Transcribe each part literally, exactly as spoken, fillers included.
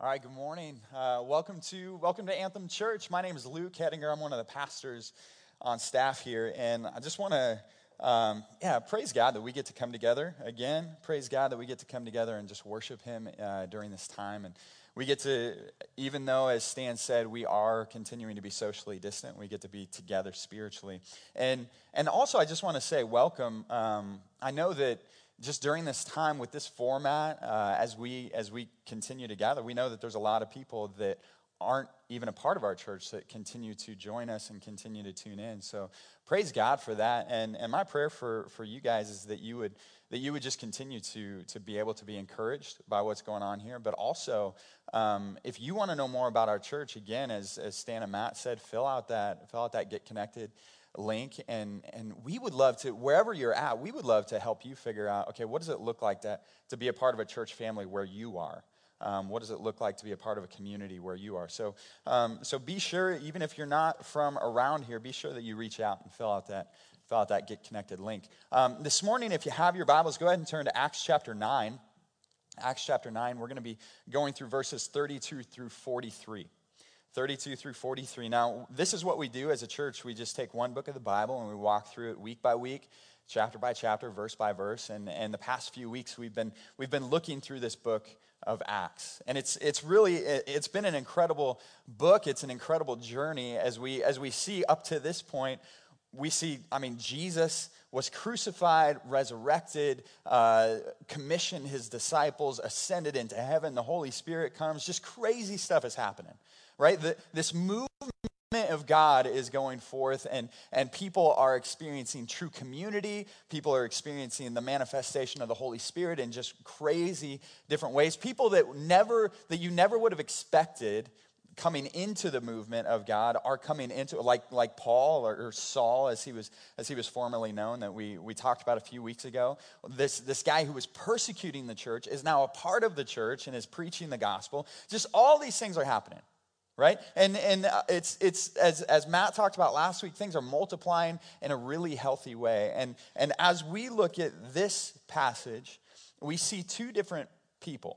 All right, good morning. Uh, welcome to welcome to Anthem Church. My name is Luke Hettinger. I'm one of the pastors on staff here, and I just want to, um, yeah, praise God that we get to come together again. Praise God that we get to come together and just worship Him uh, during this time, and we get to, even though, as Stan said, we are continuing to be socially distant, we get to be together spiritually, and and also I just want to say welcome. Um, I know that. Just during this time with this format, uh, as we as we continue to gather, we know that there's a lot of people that aren't even a part of our church that continue to join us and continue to tune in. So praise God for that. And and my prayer for, for you guys is that you would that you would just continue to to be able to be encouraged by what's going on here. But also, um, if you want to know more about our church, again, as as Stan and Matt said, fill out that fill out that Get Connected link, and and we would love to, wherever you're at, we would love to help you figure out, okay, what does it look like to, to be a part of a church family where you are? Um, what does it look like to be a part of a community where you are? So um, so be sure, even if you're not from around here, be sure that you reach out and fill out that fill out that Get Connected link. Um, this morning, if you have your Bibles, go ahead and turn to Acts chapter nine. Acts chapter nine, we're going to be going through verses thirty-two through forty-three. thirty-two through forty-three. Now, this is what we do as a church. We just take one book of the Bible and we walk through it week by week, chapter by chapter, verse by verse. And, and the past few weeks, we've been we've been looking through this book of Acts. And it's it's really it's been an incredible book. It's an incredible journey as we as we see up to this point. We see, I mean, Jesus was crucified, resurrected, uh, commissioned his disciples, ascended into heaven. The Holy Spirit comes. Just crazy stuff is happening. Right? The, this movement of God is going forth, and, and people are experiencing true community. People are experiencing the manifestation of the Holy Spirit in just crazy different ways. People that never that you never would have expected coming into the movement of God are coming into, like like Paul or, or Saul, as he was as he was formerly known, that we we talked about a few weeks ago. This this guy who was persecuting the church is now a part of the church and is preaching the gospel. Just all these things are happening. Right? And and it's it's as as Matt talked about last week, things are multiplying in a really healthy way. And and as we look at this passage, we see two different people.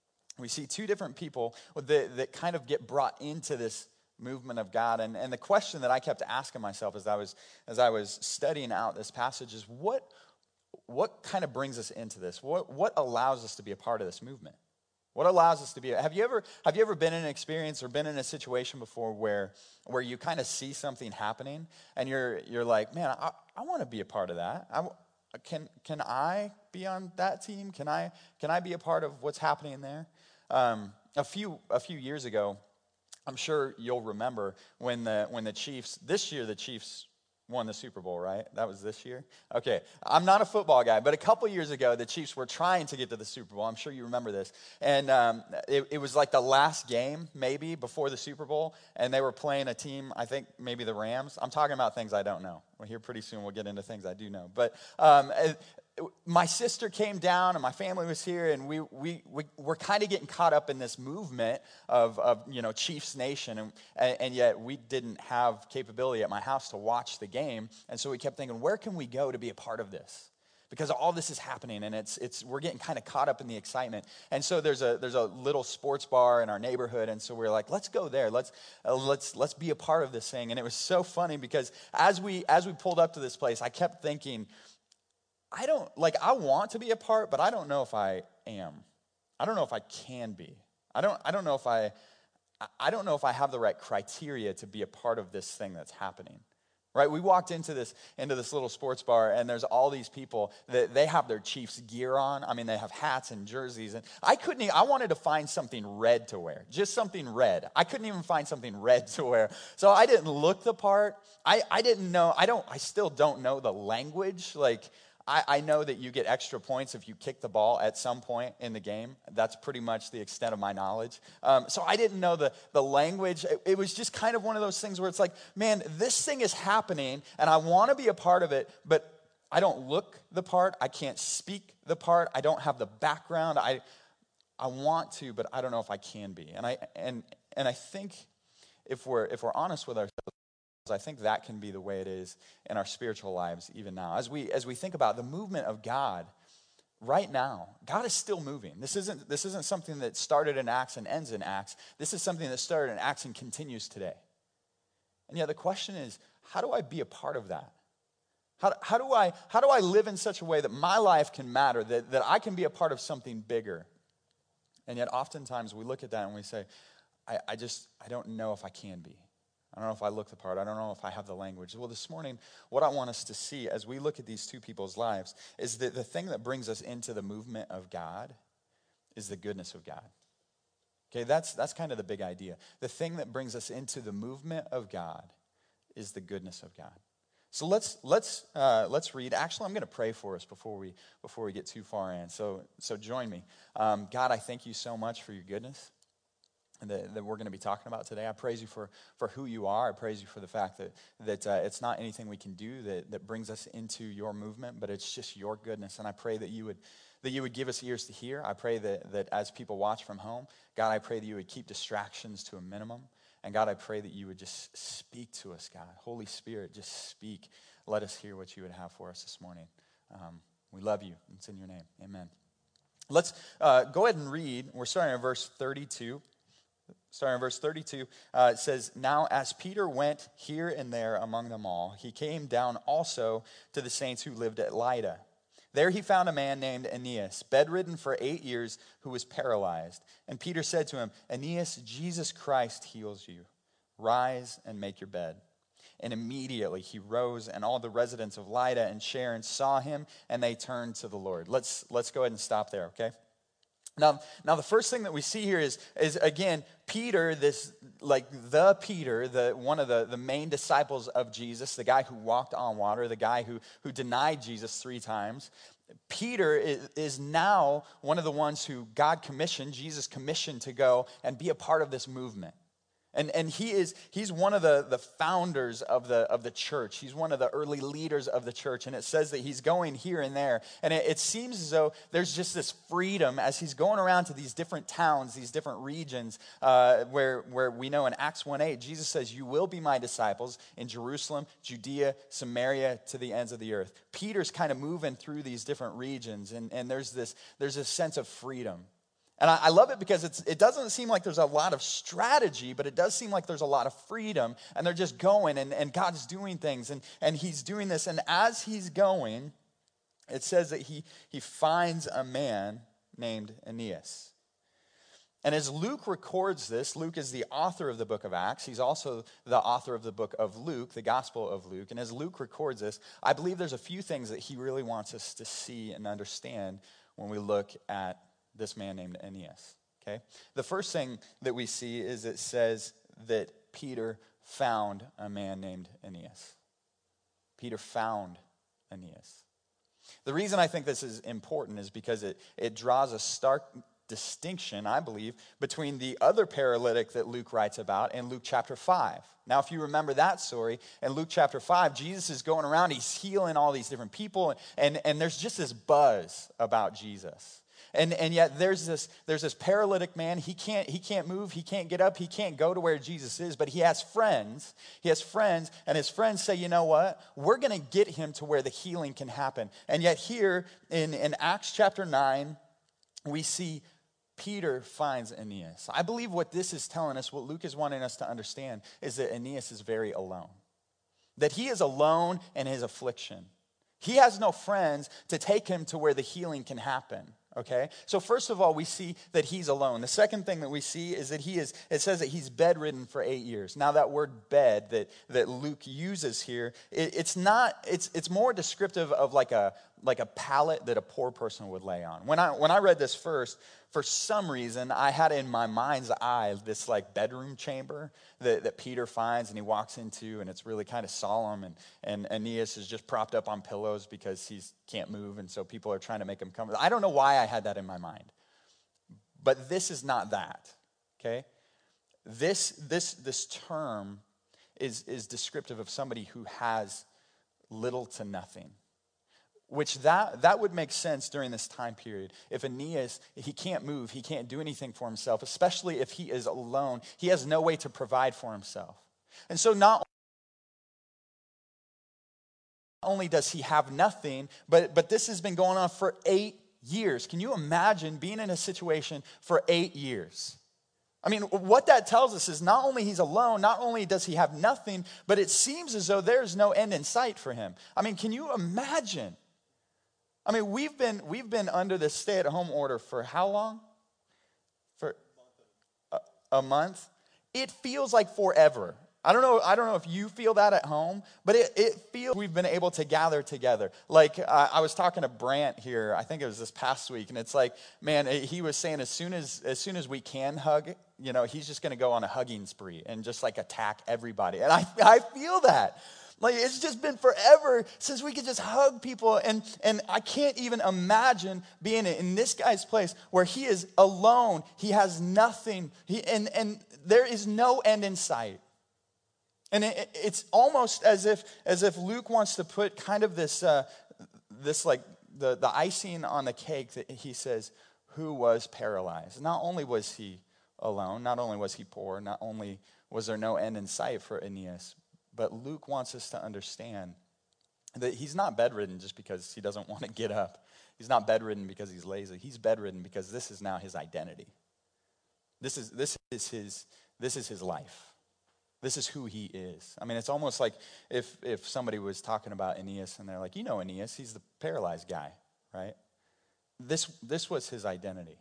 We see two different people that, that kind of get brought into this movement of God. And, and the question that I kept asking myself as I was as I was studying out this passage is what what kind of brings us into this? What what allows us to be a part of this movement? What allows us to be? Have you ever have you ever been in an experience or been in a situation before where where you kind of see something happening and you're you're like, man, I, I want to be a part of that. I, can can I be on that team? Can I can I be a part of what's happening there? Um, a few a few years ago, I'm sure you'll remember when the when the Chiefs this year the Chiefs won the Super Bowl, right? That was this year? Okay. I'm not a football guy, but a couple years ago, the Chiefs were trying to get to the Super Bowl. I'm sure you remember this. And um, it, it was like the last game, maybe, before the Super Bowl, and they were playing a team, I think maybe the Rams. I'm talking about things I don't know. Well, here pretty soon we'll get into things I do know. But um, my sister came down and my family was here, and we we, we were kind of getting caught up in this movement of, of you know, Chiefs Nation, and, and yet we didn't have capability at my house to watch the game, and so we kept thinking, where can we go to be a part of this? Because all this is happening, and it's it's we're getting kind of caught up in the excitement. And so there's a there's a little sports bar in our neighborhood, and so we're like, let's go there. Let's uh, let's let's be a part of this thing. And it was so funny because as we as we pulled up to this place, I kept thinking, I don't, like, I want to be a part, but I don't know if I am. I don't know if I can be. I don't I don't know if I, I don't know if I have the right criteria to be a part of this thing that's happening. Right? We walked into this into this little sports bar, and there's all these people that they have their Chiefs gear on. I mean, they have hats and jerseys, and I couldn't even, I wanted to find something red to wear, just something red. I couldn't even find something red to wear, so I didn't look the part. I, I didn't know. I don't. I still don't know the language. Like, I, I know that you get extra points if you kick the ball at some point in the game. That's pretty much the extent of my knowledge. Um, so I didn't know the, the language. It, it was just kind of one of those things where it's like, man, this thing is happening, and I want to be a part of it, but I don't look the part. I can't speak the part. I don't have the background. I I want to, but I don't know if I can be. And I and and I think if we're if we're honest with ourselves, I think that can be the way it is in our spiritual lives even now. As we as we think about the movement of God, right now, God is still moving. This isn't, this isn't something that started in Acts and ends in Acts. This is something that started in Acts and continues today. And yet the question is, how do I be a part of that? How, how, do I, how do I live in such a way that my life can matter, that, that I can be a part of something bigger? And yet oftentimes we look at that and we say, I, I just, I don't know if I can be. I don't know if I look the part. I don't know if I have the language. Well, this morning, what I want us to see as we look at these two people's lives is that the thing that brings us into the movement of God is the goodness of God. Okay, that's, that's kind of the big idea. The thing that brings us into the movement of God is the goodness of God. So let's let's uh, let's read. Actually, I'm going to pray for us before we before we get too far in. So so join me. Um, God, I thank you so much for your goodness that, that we're going to be talking about today. I praise you for for who you are. I praise you for the fact that that uh, it's not anything we can do that that brings us into your movement, but it's just your goodness. And I pray that you would that you would give us ears to hear. I pray that that as people watch from home, God, I pray that you would keep distractions to a minimum. And God, I pray that you would just speak to us, God. Holy Spirit, just speak. Let us hear what you would have for us this morning. Um, we love you. It's in your name. Amen. Let's uh, go ahead and read. We're starting at verse thirty-two. Starting in verse thirty-two, uh, it says, "Now as Peter went here and there among them all, he came down also to the saints who lived at Lydda. There he found a man named Aeneas, bedridden for eight years, who was paralyzed. And Peter said to him, 'Aeneas, Jesus Christ heals you. Rise and make your bed.' And immediately he rose, and all the residents of Lydda and Sharon saw him, and they turned to the Lord." Let's let's go ahead and stop there, okay? Now, now the first thing that we see here is, is again, Peter, this, like the Peter, the one of the, the main disciples of Jesus, the guy who walked on water, the guy who, who denied Jesus three times. Peter is, is now one of the ones who God commissioned, Jesus commissioned to go and be a part of this movement. And, and he is he's one of the, the founders of the, of the church. He's one of the early leaders of the church. And it says that he's going here and there. And it, it seems as though there's just this freedom as he's going around to these different towns, these different regions, uh, where, where we know in Acts one eight, Jesus says, "You will be my disciples in Jerusalem, Judea, Samaria, to the ends of the earth." Peter's kind of moving through these different regions. And, and there's this there's this sense of freedom. And I, I love it because it's, it doesn't seem like there's a lot of strategy, but it does seem like there's a lot of freedom. And they're just going, and, and God's doing things, and, and he's doing this. And as he's going, it says that he, he finds a man named Aeneas. And as Luke records this, Luke is the author of the book of Acts. He's also the author of the book of Luke, the Gospel of Luke. And as Luke records this, I believe there's a few things that he really wants us to see and understand when we look at this man named Aeneas, okay? The first thing that we see is it says that Peter found a man named Aeneas. Peter found Aeneas. The reason I think this is important is because it, it draws a stark distinction, I believe, between the other paralytic that Luke writes about in Luke chapter five. Now, if you remember that story, in Luke chapter five, Jesus is going around, he's healing all these different people, and, and there's just this buzz about Jesus. And and yet there's this there's this paralytic man. He can't he can't move. He can't get up. He can't go to where Jesus is. But he has friends. He has friends, and his friends say, "You know what? We're going to get him to where the healing can happen." And yet here in, in Acts chapter nine, we see Peter finds Aeneas. I believe what this is telling us, what Luke is wanting us to understand, is that Aeneas is very alone. That he is alone in his affliction. He has no friends to take him to where the healing can happen. Okay, so first of all, we see that he's alone. The second thing that we see is that he is, it says that he's bedridden for eight years. Now that word bed that, that Luke uses here, it, it's not, it's it's more descriptive of like a like a pallet that a poor person would lay on. When I when I read this first, for some reason, I had in my mind's eye this like bedroom chamber that, that Peter finds and he walks into, and it's really kind of solemn, and, and Aeneas is just propped up on pillows because he can't move, and so people are trying to make him comfortable. I don't know why I had that in my mind, but this is not that, okay? This this this term is, is descriptive of somebody who has little to nothing. Which that, that would make sense during this time period. If Aeneas, he can't move, he can't do anything for himself, especially if he is alone. He has no way to provide for himself. And so not only does he have nothing, but, but this has been going on for eight years. Can you imagine being in a situation for eight years? I mean, what that tells us is not only he's alone, not only does he have nothing, but it seems as though there's no end in sight for him. I mean, can you imagine? I mean, we've been we've been under this stay-at-home order for how long? For a, a month. It feels like forever. I don't know. I don't know if you feel that at home, but it, it feels we've been able to gather together. Like uh, I was talking to Brant here. I think it was this past week, and it's like, man, he was saying as soon as as soon as we can hug, you know, he's just going to go on a hugging spree and just like attack everybody. And I I feel that. Like it's just been forever since we could just hug people, and and I can't even imagine being in this guy's place where he is alone. He has nothing. He and and there is no end in sight. And it, it's almost as if as if Luke wants to put kind of this uh, this like the, the icing on the cake that he says, who was paralyzed. Not only was he alone, not only was he poor, not only was there no end in sight for Aeneas, but Luke wants us to understand that he's not bedridden just because he doesn't want to get up. He's not bedridden because he's lazy. He's bedridden because this is now his identity. This is this is his this is his life. This is who he is. I mean, it's almost like if if somebody was talking about Aeneas and they're like, you know Aeneas, he's the paralyzed guy, right? This this was his identity.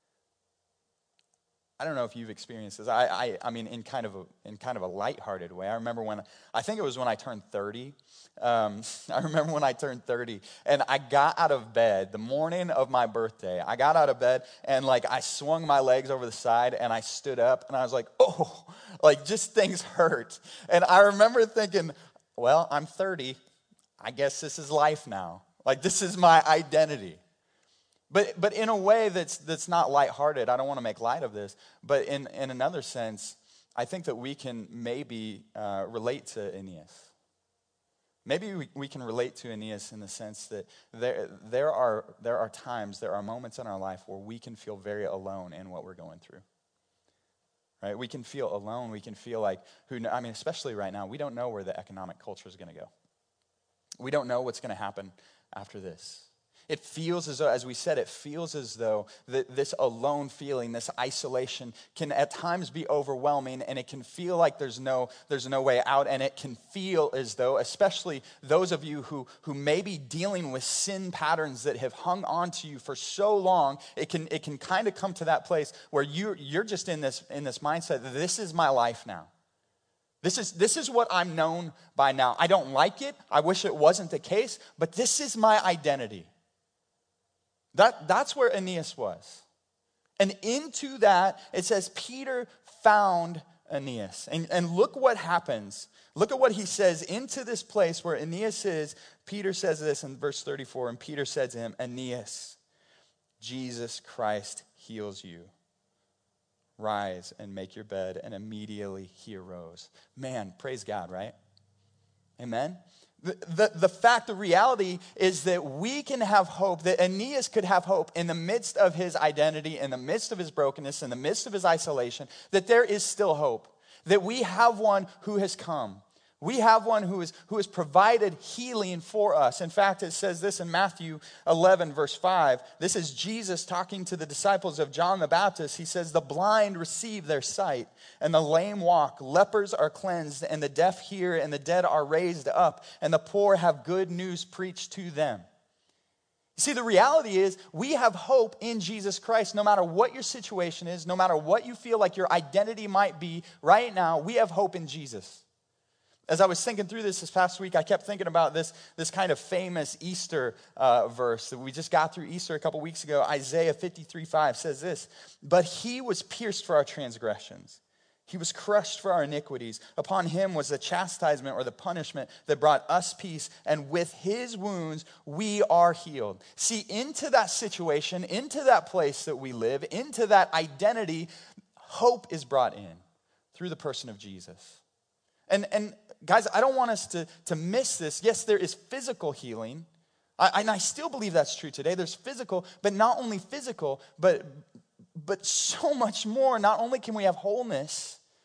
I don't know if you've experienced this. I, I, I mean, in kind of a in kind of a lighthearted way. I remember when I think it was when I turned thirty. Um, I remember when I turned thirty, and I got out of bed the morning of my birthday. I got out of bed and like I swung my legs over the side and I stood up and I was like, oh, like just things hurt. And I remember thinking, well, I'm thirty. I guess this is life now. Like this is my identity. But but in a way that's that's not lighthearted. I don't want to make light of this. But in, in another sense, I think that we can maybe uh, relate to Aeneas. Maybe we, we can relate to Aeneas in the sense that there there are there are times, there are moments in our life where we can feel very alone in what we're going through. Right? We can feel alone. We can feel like who I mean, especially right now, we don't know where the economic culture is going to go. We don't know what's going to happen after this. It feels as though, as we said, it feels as though that this alone feeling, this isolation can at times be overwhelming, and it can feel like there's no there's no way out, and it can feel as though, especially those of you who, who may be dealing with sin patterns that have hung on to you for so long, it can it can kind of come to that place where you you're just in this in this mindset that this is my life now. This is this is what I'm known by now. I don't like it. I wish it wasn't the case, but this is my identity. That, that's where Aeneas was. And into that, it says Peter found Aeneas. And, and look what happens. Look at what he says into this place where Aeneas is. Peter says this in verse thirty-four. And Peter said to him, Aeneas, Jesus Christ heals you. Rise and make your bed. And immediately he arose. Man, praise God, right? Amen? The, the, the fact, the reality is that we can have hope, that Aeneas could have hope in the midst of his identity, in the midst of his brokenness, in the midst of his isolation, that there is still hope, that we have one who has come. We have one who is who has provided healing for us. In fact, it says this in Matthew eleven, verse five. This is Jesus talking to the disciples of John the Baptist. He says, the blind receive their sight, and the lame walk. Lepers are cleansed, and the deaf hear, and the dead are raised up, and the poor have good news preached to them. You see, the reality is we have hope in Jesus Christ. No matter what your situation is, no matter what you feel like your identity might be right now, we have hope in Jesus. As I was thinking through this this past week, I kept thinking about this, this kind of famous Easter uh, verse that we just got through Easter a couple weeks ago. Isaiah fifty-three five says this, but he was pierced for our transgressions. He was crushed for our iniquities. Upon him was the chastisement or the punishment that brought us peace, and with his wounds we are healed. See, into that situation, into that place that we live, into that identity, hope is brought in through the person of Jesus. And and guys, I don't want us to, to miss this. Yes, there is physical healing. I, and I still believe that's true today. There's physical, but not only physical, but, but so much more. Not only can we have wholeness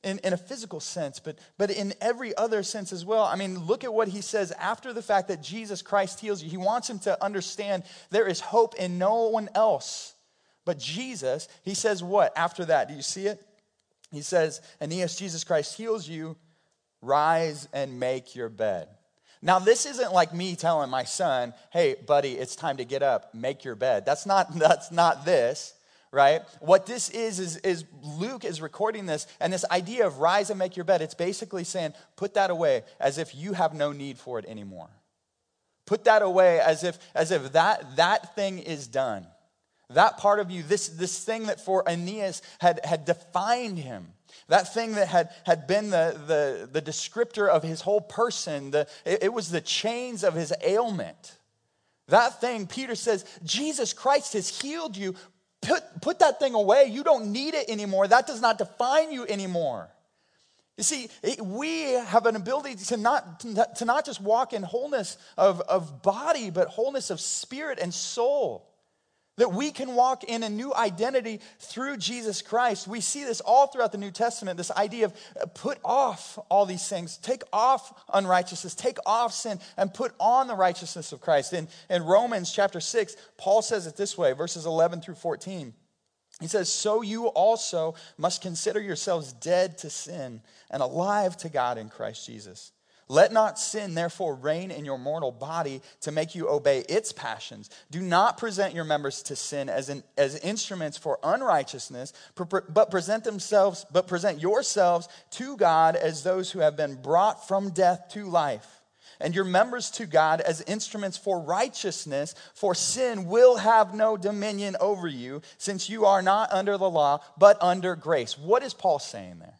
in, in a physical sense, but, but in every other sense as well. I mean, look at what he says after the fact that Jesus Christ heals you. He wants him to understand there is hope in no one else but Jesus. He says what after that? Do you see it? He says, Aeneas, Jesus Christ heals you, rise and make your bed. Now, this isn't like me telling my son, hey, buddy, it's time to get up, make your bed. That's not, that's not this. Right? What this is, is, is Luke is recording this, and this idea of rise and make your bed, it's basically saying, put that away as if you have no need for it anymore. Put that away as if, as if that, that thing is done. That part of you, this, this thing that for Aeneas had, had defined him, that thing that had, had been the, the, the descriptor of his whole person, the, it, it was the chains of his ailment. That thing, Peter says, Jesus Christ has healed you. Put, put that thing away. You don't need it anymore. That does not define you anymore. You see, it, we have an ability to not, to, to not just walk in wholeness of, of body, but wholeness of spirit and soul. That we can walk in a new identity through Jesus Christ. We see this all throughout the New Testament, this idea of put off all these things. Take off unrighteousness, take off sin, and put on the righteousness of Christ. In, in Romans chapter six, Paul says it this way, verses eleven through fourteen. He says, so you also must consider yourselves dead to sin and alive to God in Christ Jesus. Let not sin, therefore, reign in your mortal body to make you obey its passions. Do not present your members to sin as, in, as instruments for unrighteousness, but present themselves, but present yourselves to God as those who have been brought from death to life, and your members to God as instruments for righteousness. For sin will have no dominion over you, since you are not under the law, but under grace. What is Paul saying there?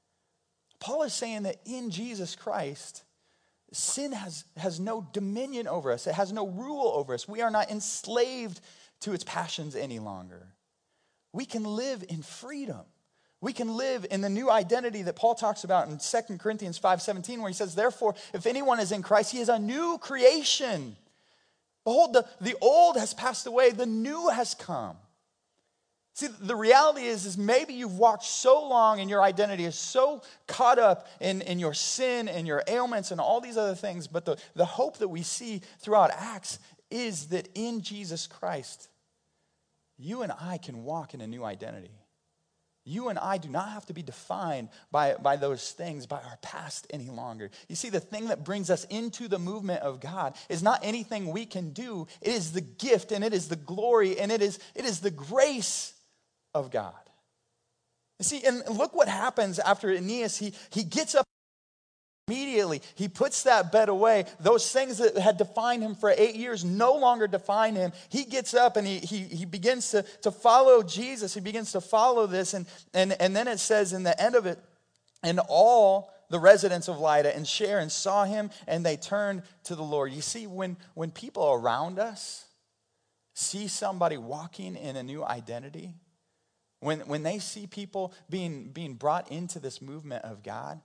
Paul is saying that in Jesus Christ, sin has, has no dominion over us. It has no rule over us. We are not enslaved to its passions any longer. We can live in freedom. We can live in the new identity that Paul talks about in Second Corinthians five seventeen, where he says, therefore, if anyone is in Christ, he is a new creation. Behold, the, the old has passed away, the new has come. See, the reality is, is maybe you've walked so long and your identity is so caught up in, in your sin and your ailments and all these other things, but the, the hope that we see throughout Acts is that in Jesus Christ, you and I can walk in a new identity. You and I do not have to be defined by, by those things, by our past any longer. You see, the thing that brings us into the movement of God is not anything we can do. It is the gift, and it is the glory, and it is, it is the grace of God. You see, and look what happens after Aeneas. He, he gets up immediately. He puts that bed away. Those things that had defined him for eight years no longer define him. He gets up and he, he, he begins to, to follow Jesus. He begins to follow this. And, and, and then it says in the end of it, and all the residents of Lydda and Sharon saw him, and they turned to the Lord. You see, when, when people around us see somebody walking in a new identity, When, when they see people being, being brought into this movement of God,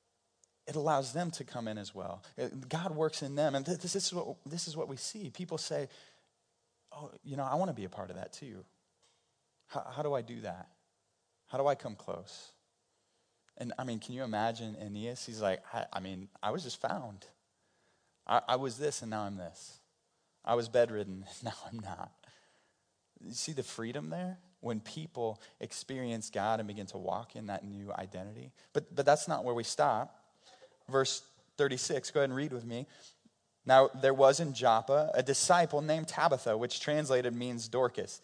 it allows them to come in as well. God works in them. And this is what, this is what we see. People say, oh, you know, I want to be a part of that too. How, how do I do that? How do I come close? And I mean, can you imagine Aeneas? He's like, I, I mean, I was just found. I, I was this and now I'm this. I was bedridden, now I'm not. You see the freedom there? When people experience God and begin to walk in that new identity. But, but that's not where we stop. Verse thirty-six, go ahead and read with me. Now, there was in Joppa a disciple named Tabitha, which translated means Dorcas.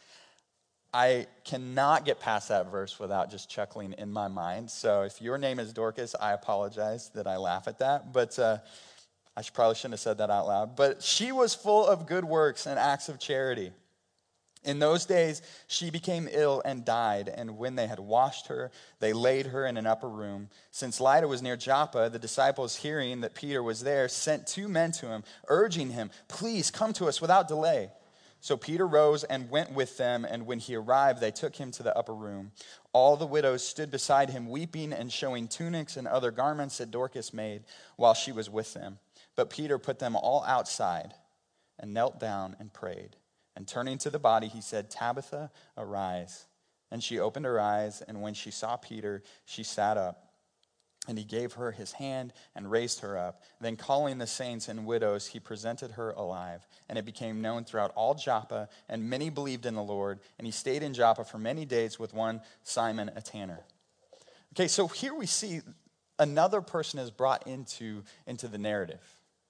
I cannot get past that verse without just chuckling in my mind. So if your name is Dorcas, I apologize that I laugh at that. But uh, I should, probably shouldn't have said that out loud. But she was full of good works and acts of charity. In those days, she became ill and died, and when they had washed her, they laid her in an upper room. Since Lydda was near Joppa, the disciples, hearing that Peter was there, sent two men to him, urging him, please come to us without delay. So Peter rose and went with them, and when he arrived, they took him to the upper room. All the widows stood beside him, weeping and showing tunics and other garments that Dorcas made while she was with them. But Peter put them all outside and knelt down and prayed. And turning to the body, he said, Tabitha, arise. And she opened her eyes, and when she saw Peter, she sat up. And he gave her his hand and raised her up. Then calling the saints and widows, he presented her alive. And it became known throughout all Joppa, and many believed in the Lord. And he stayed in Joppa for many days with one Simon, a tanner. Okay, so here we see another person is brought into, into the narrative.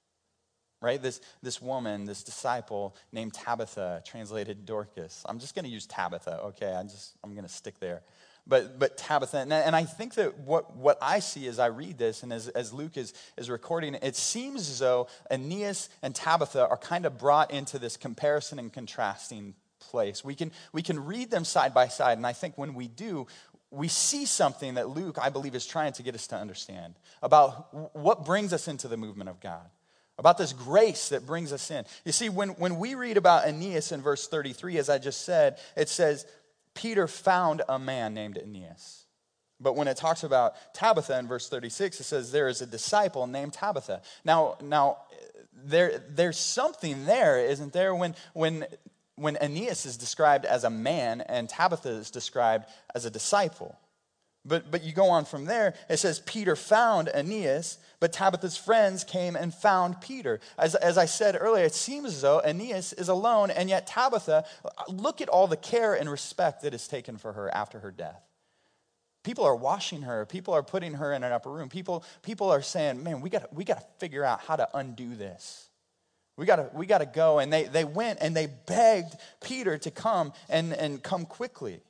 Right? This, this woman, this disciple named Tabitha, translated Dorcas. I'm just going to use Tabitha, okay? I'm just, I'm going to stick there. But but Tabitha, and, and I think that what, what I see as I read this and as, as Luke is, is recording, it seems as though Aeneas and Tabitha are kind of brought into this comparison and contrasting place. We can, we can read them side by side, and I think when we do, we see something that Luke, I believe, is trying to get us to understand about what brings us into the movement of God, about this grace that brings us in. You see, when, when we read about Aeneas in verse thirty-three, as I just said, it says, Peter found a man named Aeneas. But when it talks about Tabitha in verse thirty-six, it says there is a disciple named Tabitha. Now, now there, there's something there, isn't there? When, when, when Aeneas is described as a man and Tabitha is described as a disciple. But, but you go on from there, it says Peter found Aeneas, but Tabitha's friends came and found Peter. As, as I said earlier, it seems as though Aeneas is alone, and yet Tabitha, look at all the care and respect that is taken for her after her death. People are washing her. People are putting her in an upper room. People, people are saying, man, we got we got to figure out how to undo this. We got to we got to go. And they, they went and they begged Peter to come and, and come quickly.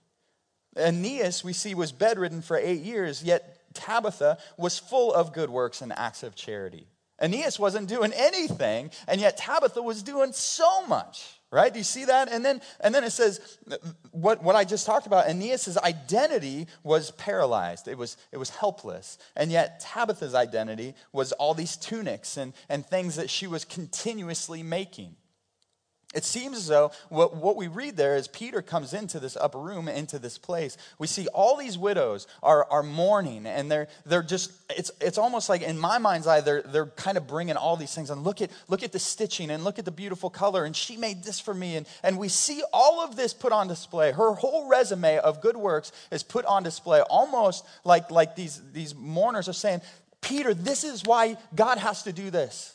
Aeneas, we see, was bedridden for eight years, yet Tabitha was full of good works and acts of charity. Aeneas wasn't doing anything, and yet Tabitha was doing so much, right? Do you see that? And then, and then it says, what, what I just talked about, Aeneas' identity was paralyzed. It was, it was helpless. And yet Tabitha's identity was all these tunics and, and things that she was continuously making. It seems as though what, what we read there is Peter comes into this upper room, into this place. We see all these widows are, are mourning, and they're they're just, it's it's almost like in my mind's eye, they're they're kind of bringing all these things. And look at look at the stitching, and look at the beautiful color, and she made this for me. And, and we see all of this put on display. Her whole resume of good works is put on display, almost like, like these, these mourners are saying, Peter, this is why God has to do this.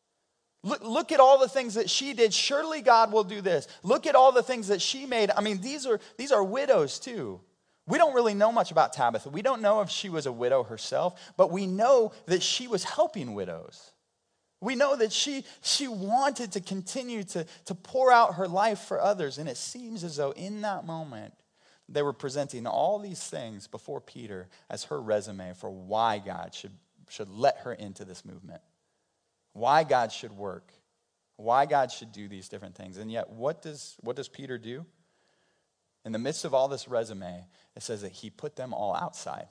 Look, look at all the things that she did. Surely God will do this. Look at all the things that she made. I mean, these are these are widows too. We don't really know much about Tabitha. We don't know if she was a widow herself, but we know that she was helping widows. We know that she, she wanted to continue to, to pour out her life for others. And it seems as though in that moment, they were presenting all these things before Peter as her resume for why God should, should let her into this movement. Why God should work, why God should do these different things. And yet, what does what does Peter do? In the midst of all this resume, it says that he put them all outside.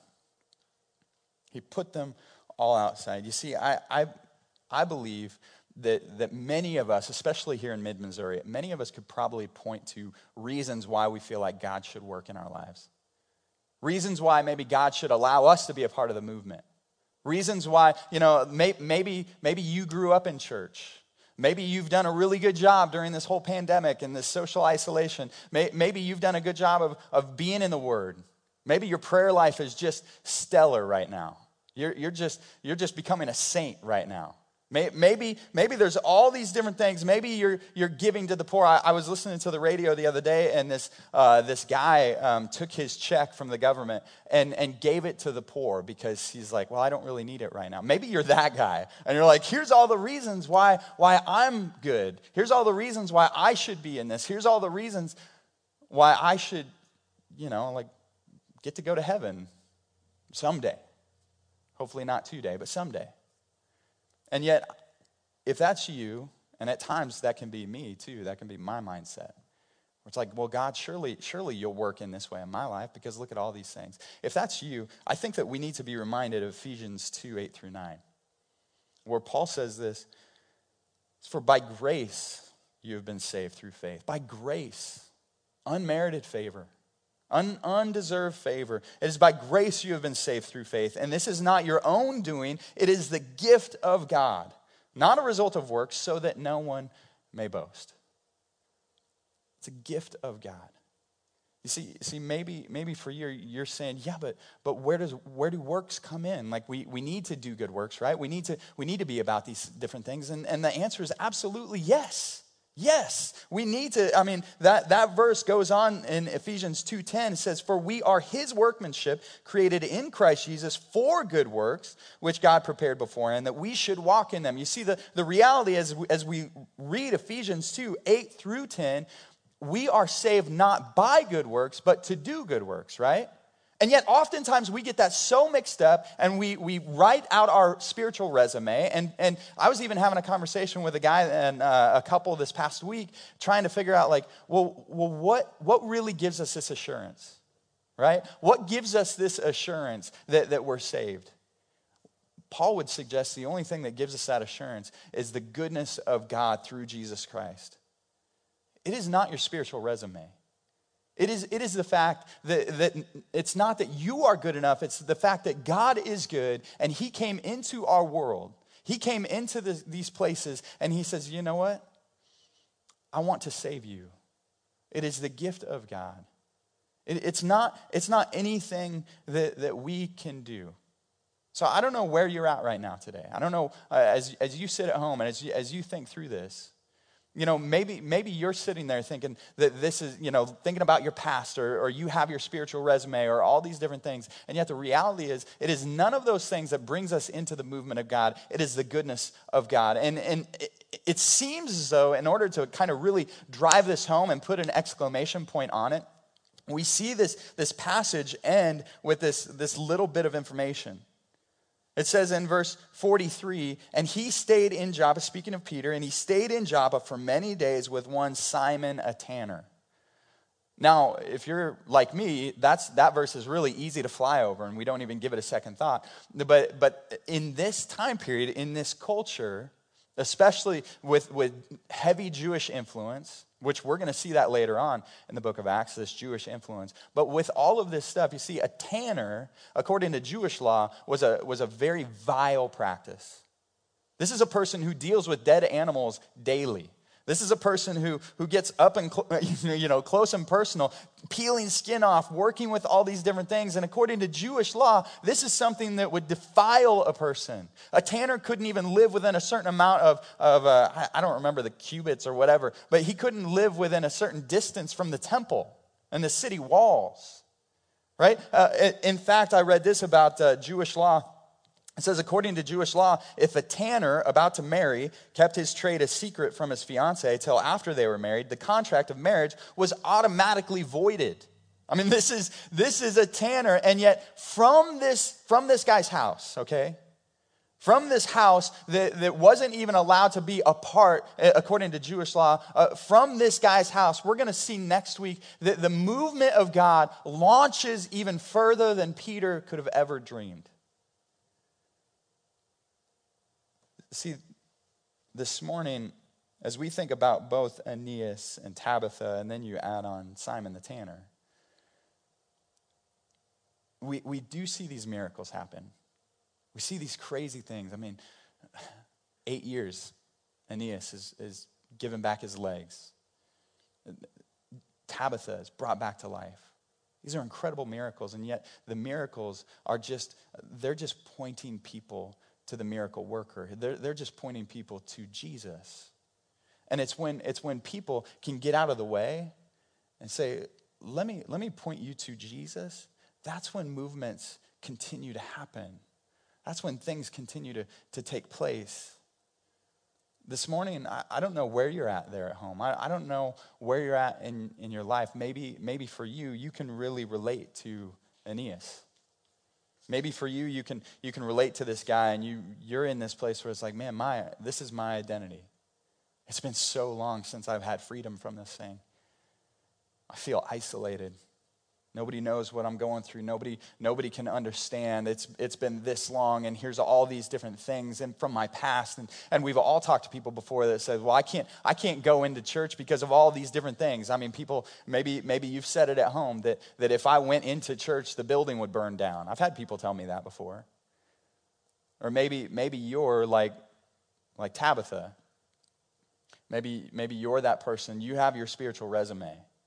He put them all outside. You see, I I, I believe that, that many of us, especially here in mid-Missouri, many of us could probably point to reasons why we feel like God should work in our lives. Reasons why maybe God should allow us to be a part of the movement. Reasons why, you know, may, maybe maybe you grew up in church. Maybe you've done a really good job during this whole pandemic and this social isolation. May, maybe you've done a good job of, of being in the Word. Maybe your prayer life is just stellar right now. You're, you're, just, you're just becoming a saint right now. Maybe, maybe there's all these different things. Maybe you're you're giving to the poor. I, I was listening to the radio the other day, and this uh, this guy um, took his check from the government and, and gave it to the poor because he's like, well, I don't really need it right now. Maybe you're that guy, and you're like, here's all the reasons why why I'm good. Here's all the reasons why I should be in this. Here's all the reasons why I should, you know, like get to go to heaven someday. Hopefully not today, but someday. And yet, if that's you, and at times that can be me too, that can be my mindset. It's like, well, God, surely, surely you'll work in this way in my life because look at all these things. If that's you, I think that we need to be reminded of Ephesians two, eight through nine, where Paul says this, for by grace you have been saved through faith. By grace, unmerited favor. Un- undeserved favor. It is by grace you have been saved through faith. And this is not your own doing. It is the gift of God, not a result of works, so that no one may boast. It's a gift of God. You see, see, maybe maybe for you, you're saying, yeah, but but where does where do works come in? Like we we need to do good works, right? We need to we need to be about these different things. And, and the answer is absolutely yes. Yes. We need to, I mean, that, that verse goes on in Ephesians two ten. It says, for we are his workmanship, created in Christ Jesus for good works, which God prepared beforehand, that we should walk in them. You see, the, the reality is, as we read Ephesians two, eight through ten, we are saved not by good works, but to do good works, right? And yet oftentimes we get that so mixed up and we we write out our spiritual resume. And, and I was even having a conversation with a guy and uh, a couple this past week trying to figure out like, well, well what, what really gives us this assurance, right? What gives us this assurance that, that we're saved? Paul would suggest the only thing that gives us that assurance is the goodness of God through Jesus Christ. It is not your spiritual resume. It is, it is the fact that, that it's not that you are good enough. It's the fact that God is good and he came into our world. He came into the, these places and he says, you know what? I want to save you. It is the gift of God. It, it's not, it's not anything that, that we can do. So I don't know where you're at right now today. I don't know, uh, as, as you sit at home and as you, as you think through this, you know, maybe maybe you're sitting there thinking that this is, you know, thinking about your past or, or you have your spiritual resume or all these different things. And yet the reality is it is none of those things that brings us into the movement of God. It is the goodness of God. And, and it, it seems as though in order to kind of really drive this home and put an exclamation point on it, we see this, this passage end with this, this little bit of information. It says in verse forty-three, and he stayed in Joppa, speaking of Peter, and he stayed in Joppa for many days with one Simon, a tanner. Now, if you're like me, that's that verse is really easy to fly over, and we don't even give it a second thought. But, but in this time period, in this culture, especially with, with heavy Jewish influence, which we're going to see that later on in the book of Acts, this Jewish influence. But with all of this stuff, you see, a tanner, according to Jewish law, was a, was a very vile practice. This is a person who deals with dead animals daily. This is a person who, who gets up and cl- you know, close and personal, peeling skin off, working with all these different things. And according to Jewish law, this is something that would defile a person. A tanner couldn't even live within a certain amount of, of uh, I don't remember the cubits or whatever, but he couldn't live within a certain distance from the temple and the city walls, right? Uh, in fact, I read this about uh, Jewish law. It says, according to Jewish law, if a tanner about to marry kept his trade a secret from his fiancée till after they were married, the contract of marriage was automatically voided. I mean, this is this is a tanner, and yet from this from this guy's house, okay, from this house that, that wasn't even allowed to be a part, according to Jewish law, uh, from this guy's house, we're going to see next week that the movement of God launches even further than Peter could have ever dreamed. See, this morning, as we think about both Aeneas and Tabitha, and then you add on Simon the tanner, we, we do see these miracles happen. We see these crazy things. I mean, eight years, Aeneas is, is given back his legs. Tabitha is brought back to life. These are incredible miracles, and yet the miracles are just, they're just pointing people to the miracle worker. They're, they're just pointing people to Jesus. And it's when it's when people can get out of the way and say, let me, let me point you to Jesus. That's when movements continue to happen. That's when things continue to, to take place. This morning, I, I don't know where you're at there at home. I, I don't know where you're at in, in your life. Maybe, maybe for you, you can really relate to Aeneas. Maybe for you, you can you can relate to this guy, and you you're in this place where it's like, man, my this is my identity. It's been so long since I've had freedom from this thing. I feel isolated. Nobody knows what I'm going through. Nobody nobody can understand. It's it's been this long, and here's all these different things and from my past. And, and we've all talked to people before that said, well, I can't I can't go into church because of all these different things. I mean, people, maybe maybe you've said it at home that, that if I went into church, the building would burn down. I've had people tell me that before. Or maybe maybe you're like like Tabitha. Maybe maybe you're that person. You have your spiritual resume.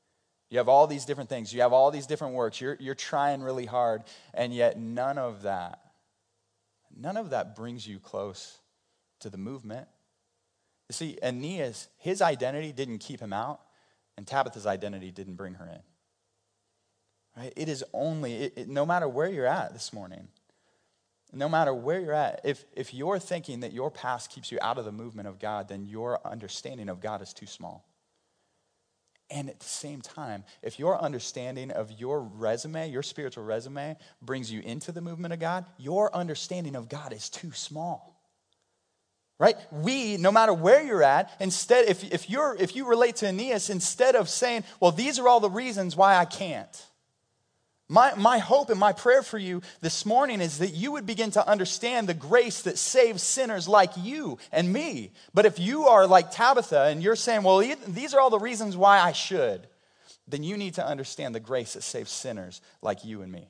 You have all these different things. You have all these different works. You're, you're trying really hard, and yet none of that, none of that brings you close to the movement. You see, Aeneas, his identity didn't keep him out, and Tabitha's identity didn't bring her in. Right? It is only, it, it, no matter where you're at this morning, no matter where you're at, if, if you're thinking that your past keeps you out of the movement of God, then your understanding of God is too small. And at the same time, if your understanding of your resume, your spiritual resume, brings you into the movement of God, your understanding of God is too small. Right? We, no matter where you're at, instead, if, if you're if you relate to Aeneas, instead of saying, well, these are all the reasons why I can't. My, my hope and my prayer for you this morning is that you would begin to understand the grace that saves sinners like you and me. But if you are like Tabitha and you're saying, well, these are all the reasons why I should, then you need to understand the grace that saves sinners like you and me.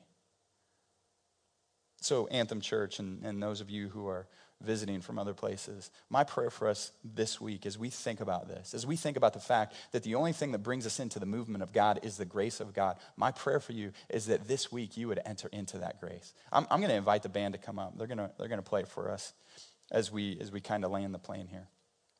So Anthem Church and, and those of you who are visiting from other places, my prayer for us this week as we think about this, as we think about the fact that the only thing that brings us into the movement of God is the grace of God, my prayer for you is that this week you would enter into that grace. I'm, I'm going to invite the band to come up. They're going to they're going to play it for us as we as we kind of land the plane here.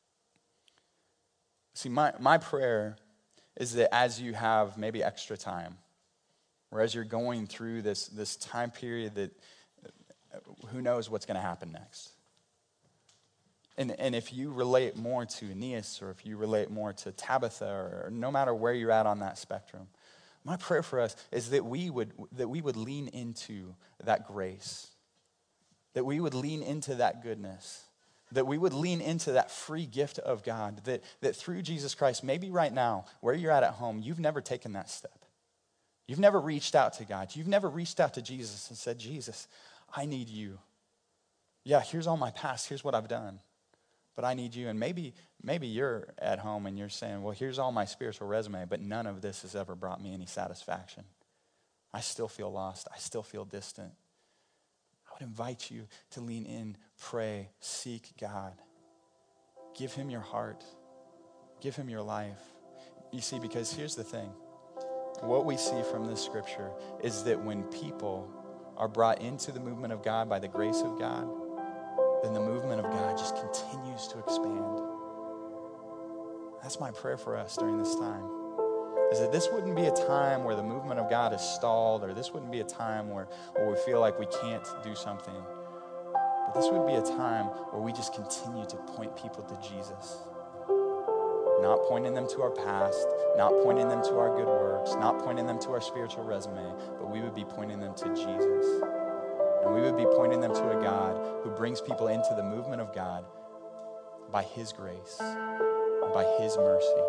See, my, my prayer is that as you have maybe extra time, or as you're going through this, this time period that who knows what's going to happen next. And, and if you relate more to Aeneas, or if you relate more to Tabitha, or no matter where you're at on that spectrum, my prayer for us is that we would that we would lean into that grace, that we would lean into that goodness, that we would lean into that free gift of God, that, that through Jesus Christ, maybe right now, where you're at at home, you've never taken that step. You've never reached out to God. You've never reached out to Jesus and said, Jesus, I need you. Yeah, here's all my past. Here's what I've done. But I need you. And maybe maybe you're at home and you're saying, well, here's all my spiritual resume, but none of this has ever brought me any satisfaction. I still feel lost. I still feel distant. I would invite you to lean in, pray, seek God. Give him your heart. Give him your life. You see, because here's the thing. What we see from this scripture is that when people are brought into the movement of God by the grace of God, then the movement of God just continues to expand. That's my prayer for us during this time, is that this wouldn't be a time where the movement of God is stalled, or this wouldn't be a time where, where we feel like we can't do something. But this would be a time where we just continue to point people to Jesus. Not pointing them to our past, not pointing them to our good works, not pointing them to our spiritual resume, but we would be pointing them to Jesus. And we would be pointing them to a God who brings people into the movement of God by his grace and by his mercy.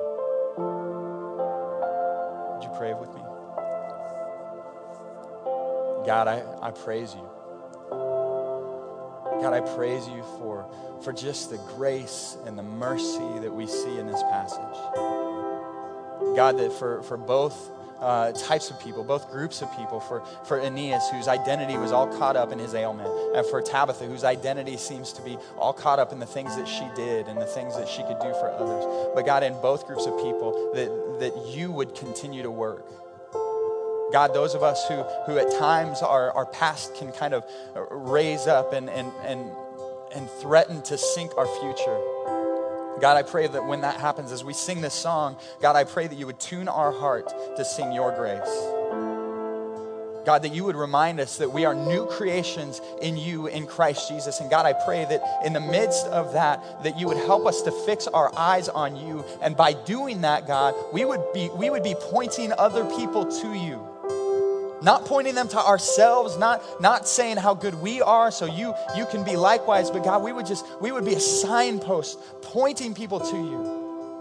Would you pray with me? God, I, I praise you. God, I praise you for, for just the grace and the mercy that we see in this passage. God, that for, for both uh, types of people, both groups of people, for, for Aeneas, whose identity was all caught up in his ailment, and for Tabitha, whose identity seems to be all caught up in the things that she did and the things that she could do for others. But God, in both groups of people, that, that you would continue to work. God, those of us who, who at times our, our past can kind of raise up and, and, and, and threaten to sink our future. God, I pray that when that happens, as we sing this song, God, I pray that you would tune our heart to sing your grace. God, that you would remind us that we are new creations in you, in Christ Jesus. And God, I pray that in the midst of that, that you would help us to fix our eyes on you. And by doing that, God, we would be, we would be pointing other people to you. Not pointing them to ourselves, not, not saying how good we are so you, you can be likewise, but God, we would just, we would be a signpost pointing people to you.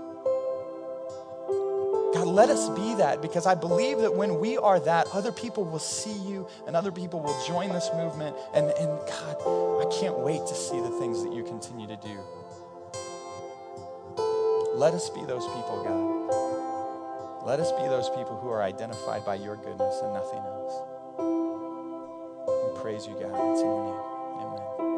God, let us be that, because I believe that when we are that, other people will see you and other people will join this movement. And, and God, I can't wait to see the things that you continue to do. Let us be those people, God. Let us be those people who are identified by your goodness and nothing else. We praise you, God. It's in your name. Amen.